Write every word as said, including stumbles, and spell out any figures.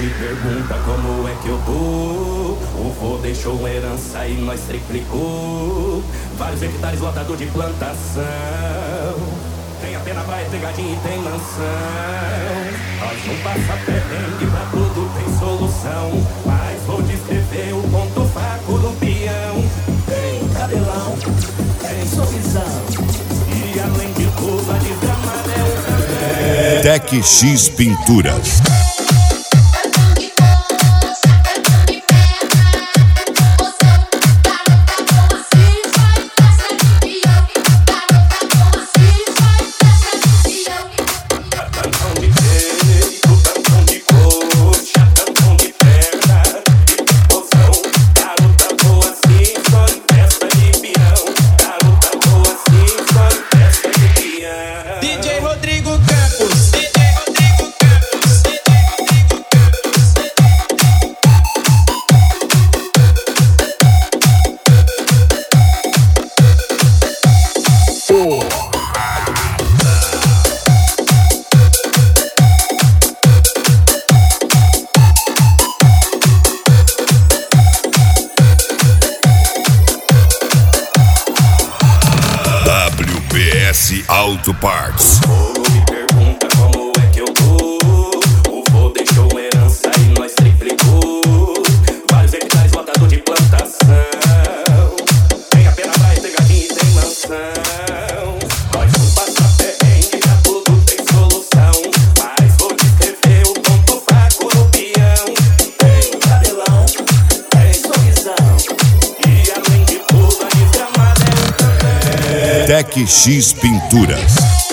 pergunta como é que eu tô. O vô deixou herança e nós triplicou. Vários hectares lotados de plantação. Tem a pena, vai, pegadinha e tem mansão. Nós não passa perrengue, pra tudo tem solução. Mas vou descrever o ponto fraco do peão. Tem cabelão, tem sorrisão. E além de tudo, a desgramada é um também. Tech X Pinturas. W P S Auto Parts. O me pergunta como é que eu tô. O vô deixou herança e nós triplicou. Vários hectares lotados de plantação. Tem a pena, vai, pegadinha e tem mansão. Nós não passa perrengue, já tudo tem solução. Mas vou descrever o ponto fraco do peão. Tem cabelão, tem sorrisão. E além de tudo, a desgramada é um também. Tech X Pinturas.